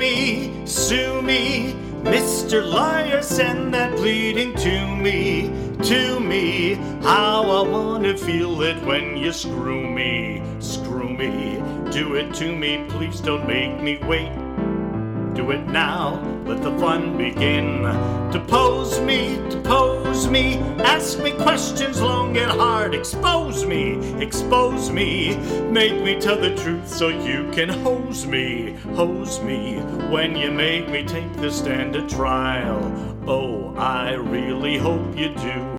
sue me, Mr. Liar, send that pleading to me, how I wanna feel it when you screw me, do it to me, please don't make me wait, do it now, let the fun begin, depose me, ask me questions long and hard, expose me, make me tell the truth so you can hose me, when you make me take the stand at trial, oh, I really hope you do.